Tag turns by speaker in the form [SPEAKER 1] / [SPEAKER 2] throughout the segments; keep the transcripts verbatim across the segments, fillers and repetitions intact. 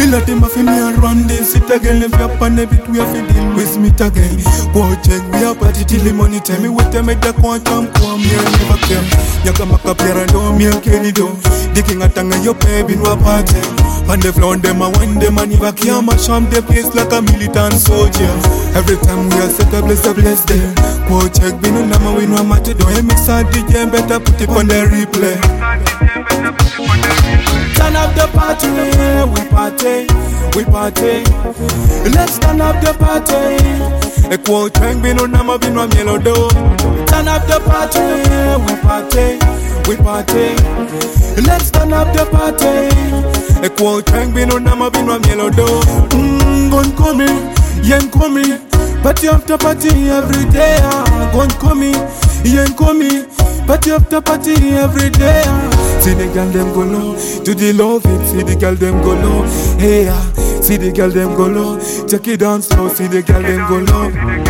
[SPEAKER 1] Let him have me and run this it again. Live up on the bit we have to deal with me again. Go check we are party till the money tell me what them make the quantum come here never came. Yaka maka piara do me okay do. Digging a tanga your baby no party. And the floor them a one them and never can mash on the place like a militant soldier. Every time we are set up bless the bless them. Go check we no nama we no matter do. Mix a D J better put it on the replay. Turn up the party, we party, we party. Let's turn up the party. A quote train be no nama be no yellow do. Turn up the party, we party, we party. Let's turn up the party. A quote train be no nama be no yellow do. Mmm, gon' come in, yen come in. Party after party every day. Gon' come in, yen come in. Party after party every day. See the girl them go low, to the love it. See the girl them go low, hey yeah. See the girl them go low, check it down slow. See the girl them go low.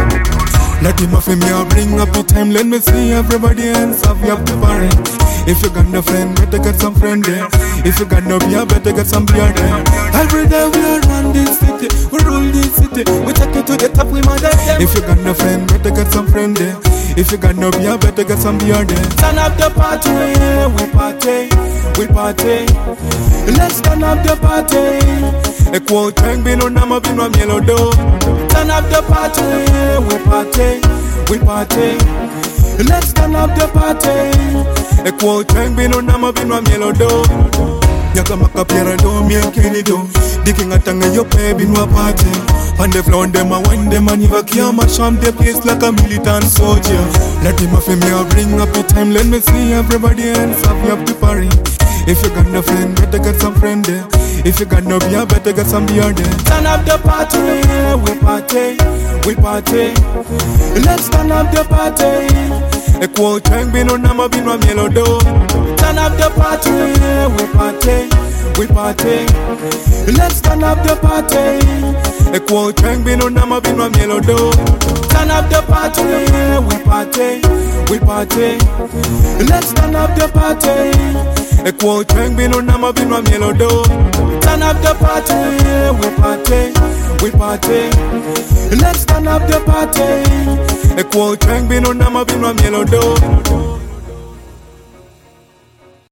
[SPEAKER 1] Let him off me, I'll bring up the time. Let me see everybody else have you up the party. If you got no friend, better get some friend there. If you got no beer, better get some beer there. Every day we are run this city, we rule this city. We take it to the top, we mother them. If you got no friend, better get some friend there. If you got no beer, better get some beer there. Turn up the party, we party, we party. Let's turn up the party. A quote train be no nama be no yellow do. Turn up the party, we party, we party. Let's turn up the party. A quote train be no nama be no yellow do. Yaka maka piara do me and Kenny do. Digging a tanga your baby no party. And the floor them a one them and never can mash on the place like a militant soldier. Let him off me, I'll bring up the time. Let me see everybody else have you up the party. If you got no friend, better get some friend there. If you got no beer, better get some beer there. Turn up the party, we party, we party. Let's turn up the party. A quote train be no nama be no yellow do. Turn up the party, we party, we party. Let's turn up the party. A quote train be no nama be no yellow do. Turn up the party, we party, we party. Let's turn up the party. A quote train be no nama be no yellow do. Turn up the party, we party, we party. Let's turn up the party. A quote train be no nama be no yellow do.